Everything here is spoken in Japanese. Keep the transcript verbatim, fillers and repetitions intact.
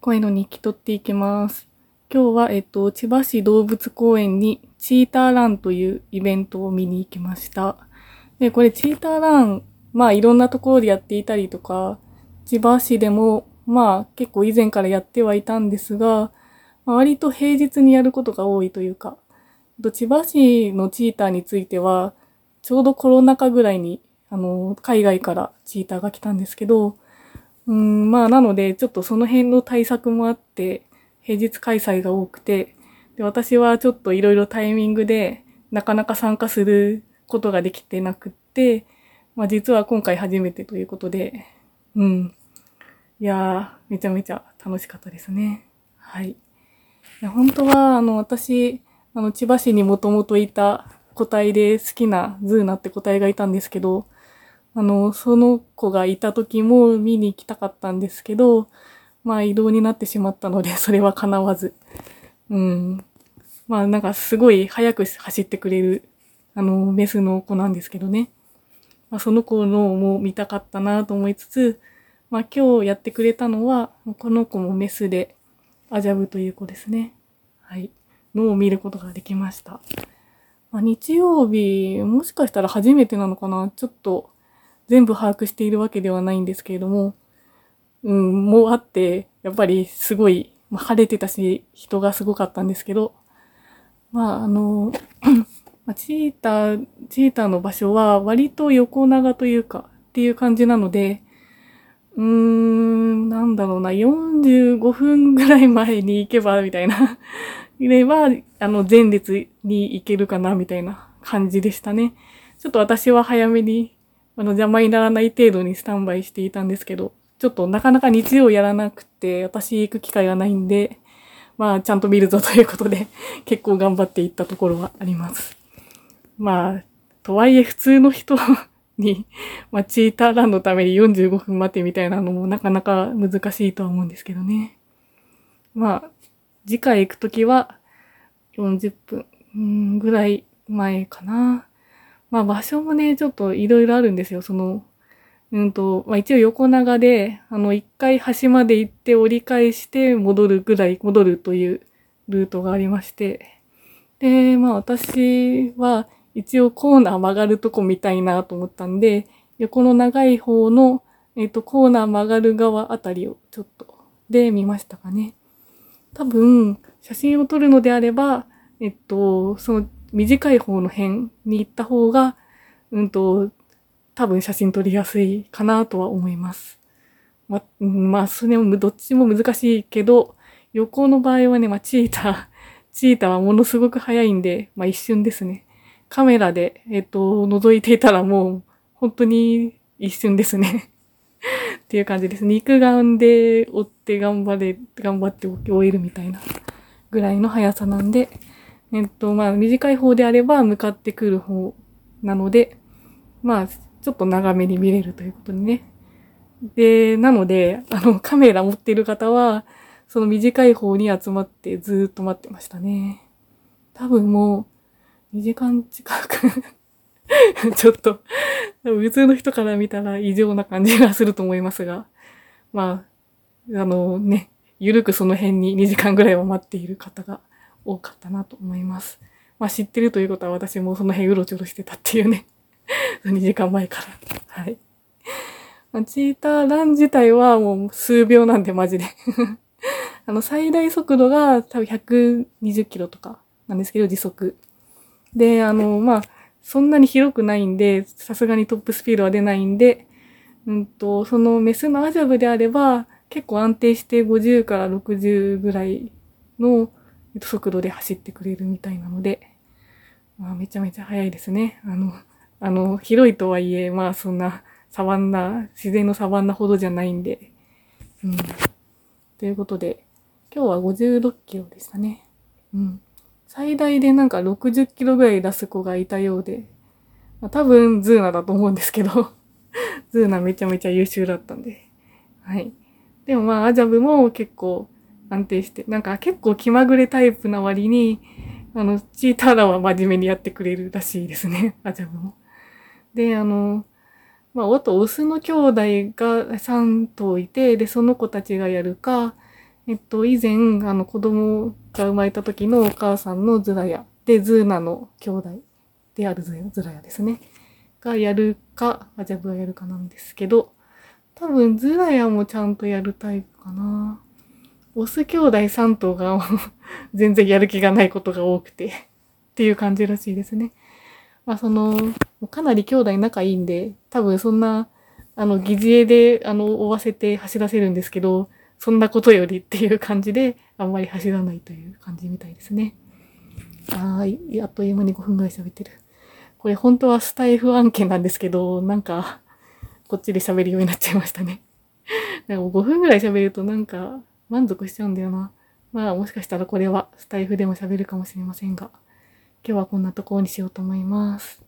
声の日記取っていきます。今日は、えっと、千葉市動物公園にチーターランというイベントを見に行きました。で、これチーターラン、まあいろんなところでやっていたりとか、千葉市でも、まあ結構以前からやってはいたんですが、まあ、割と平日にやることが多いというか、千葉市のチーターについては、ちょうどコロナ禍ぐらいに、あの、海外からチーターが来たんですけど、うん、まあ、なので、ちょっとその辺の対策もあって、平日開催が多くて、で、私はちょっといろいろタイミングで、なかなか参加することができてなくって、まあ、実は今回初めてということで、うん。いやー、めちゃめちゃ楽しかったですね。はい。いや本当は、あの、私、あの、千葉市にもともといた個体で好きなズーナって個体がいたんですけど、あの、その子がいた時も見に行きたかったんですけど、まあ移動になってしまったので、それは叶わず。うん。まあなんかすごい速く走ってくれる、あの、メスの子なんですけどね。まあその子のも見たかったなと思いつつ、まあ今日やってくれたのは、この子もメスで、アジャブという子ですね。はい。のを見ることができました。まあ、日曜日、もしかしたら初めてなのかな、ちょっと、全部把握しているわけではないんですけれども、うん、もうあって、やっぱりすごい、まあ、晴れてたし、人がすごかったんですけど、まあ、あの、まあ、チーター、チーターの場所は割と横長というか、っていう感じなので、うーん、なんだろうな、よんじゅうごふんぐらい前に行けば、みたいな。いれば、あの、前列に行けるかな、みたいな感じでしたね。ちょっと私は早めに、あの、邪魔にならない程度にスタンバイしていたんですけど、ちょっとなかなか日曜やらなくて、私行く機会がないんで、まあ、ちゃんと見るぞということで、結構頑張っていったところはあります。まあ、とはいえ普通の人に、まあ、チーターランのためによんじゅうごふん待てみたいなのもなかなか難しいとは思うんですけどね。まあ、次回行くときはよんじゅっぷんぐらい前かな。まあ場所もね、ちょっといろいろあるんですよ。その、うんと、まあ一応横長で、あの、一回端まで行って折り返して戻るぐらい、戻るというルートがありまして。で、まあ私は一応コーナー曲がるとこ見たいなと思ったんで、横の長い方の、えっと、コーナー曲がる側あたりをちょっとで見ましたかね。多分、写真を撮るのであれば、えっと、その短い方の辺に行った方が、うんと、多分写真撮りやすいかなとは思います。ま、まあ、それもどっちも難しいけど、横の場合はね、まあ、チーター、チーターはものすごく早いんで、まあ一瞬ですね。カメラで、えっと、覗いていたらもう、本当に一瞬ですね。っていう感じです。肉眼で追って頑張れ、頑張って終えるみたいなぐらいの速さなんで、えっと、まあ、短い方であれば向かってくる方なので、まあ、ちょっと長めに見れるということにね。で、なので、あの、カメラ持っている方は、その短い方に集まってずーっと待ってましたね。多分もう、にじかん近くちょっと、普通の人から見たら異常な感じがすると思いますが、まあ、あのね、ゆるくその辺ににじかんぐらいは待っている方が多かったなと思います。まあ知ってるということは私もその辺うろちょろしてたっていうね。にじかんまえから。はい。まあ、チーターラン自体はもう数秒なんでマジで。あの最大速度が多分ひゃくにじゅっキロとかなんですけど、時速。で、あの、まあ、そんなに広くないんで、さすがにトップスピードは出ないんで、うんと、そのメスのアジャブであれば、結構安定してごじゅうからろくじゅうぐらいの速度で走ってくれるみたいなので、まあ、めちゃめちゃ速いですね。あの、あの、広いとはいえ、まあそんなサバンナ、自然のサバンナほどじゃないんで、うん。ということで、今日はごじゅうろっキロでしたね。うん。最大でなんかろくじゅっキロぐらい出す子がいたようで、まあ、多分ズーナだと思うんですけど、ズーナめちゃめちゃ優秀だったんで。はい。でもまあ、アジャブも結構安定して、なんか結構気まぐれタイプな割に、あの、チーターラは真面目にやってくれるらしいですね、アジャブも。で、あの、まあ、あと、オスの兄弟がさん頭いて、で、その子たちがやるか、 えっと、以前、あの、子供が生まれた時のお母さんのズラヤで、ズーナの兄弟であるズラヤズラヤですね。がやるか、アジャブがやるかなんですけど、多分ズラヤもちゃんとやるタイプかな。オス兄弟さん頭が全然やる気がないことが多くてっていう感じらしいですね。まあその、かなり兄弟仲いいんで、多分そんな、あの、疑似餌で、あの、追わせて走らせるんですけど、そんなことよりっていう感じで、あんまり走らないという感じみたいですね。はい。あっという間にごふんぐらい喋ってる。これ本当はスタイフ案件なんですけど、なんか、こっちで喋るようになっちゃいましたね。なんかごふんぐらい喋るとなんか、満足しちゃうんだよな。まあもしかしたらこれはスタイフでも喋るかもしれませんが、今日はこんなところにしようと思います。